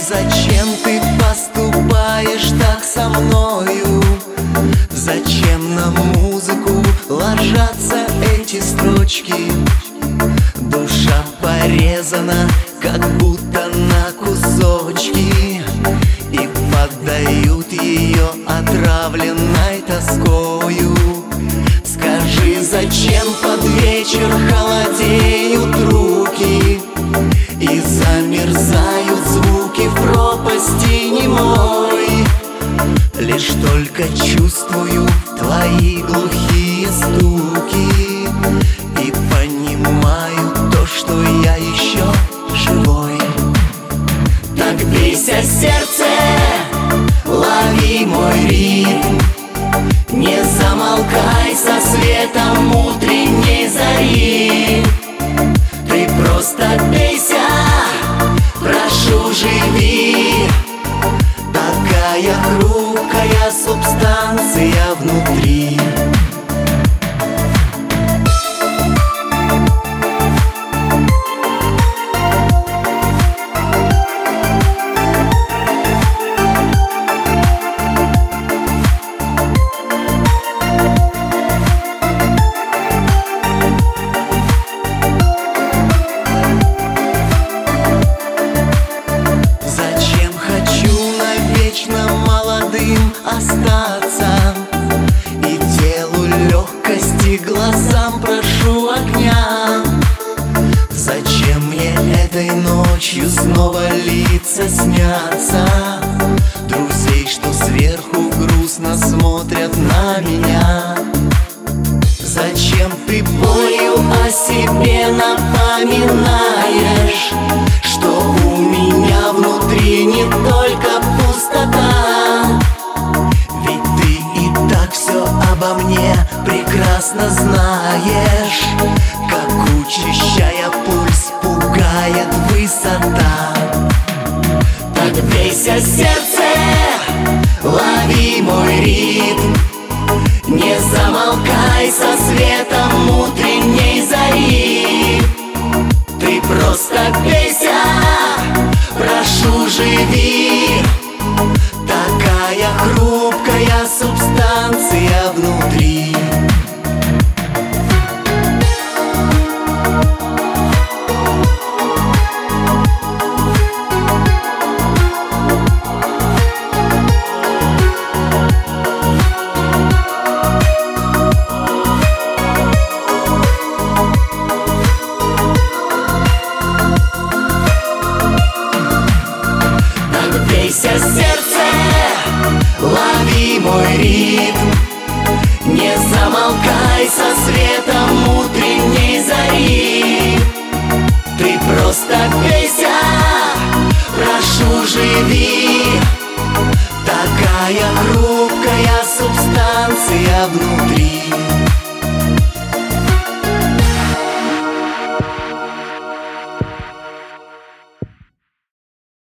Зачем ты поступаешь так со мною? Зачем на музыку ложатся эти строчки? Душа порезана, как будто на кусочки, и поддают ее отравленной тоскою. Скажи, зачем под вечер холодеют руки и замерзают звуки в пропасти немой? Лишь только чувствую твои глухие стуки и понимаю то, что я еще живой. Так бейся, сердце, лови мой ритм, не замолкай со светом утренней зари. Ты просто бейся, прошу, живи. Такая хрупкая субстанция внутри. Молодым остаться и телу легкости, глазам прошу огня. Зачем мне этой ночью снова лица снятся друзей, что сверху грустно смотрят на меня? Зачем ты болью о себе напоминаешь, что у меня внутри не только пустота? Ведь ты и так все обо мне прекрасно знаешь, как, учащая пульс, пугает высота. Так бейся, сердце, лови мой ритм, не замолкай со светом утренней зари. Ты просто бейся, прошу, живи. Такая хрупкая субстанция внутри. Бейся, сердце, лови мой ритм, не замолкай со светом утренней зари. Ты просто бейся, прошу, живи. Такая хрупкая субстанция внутри.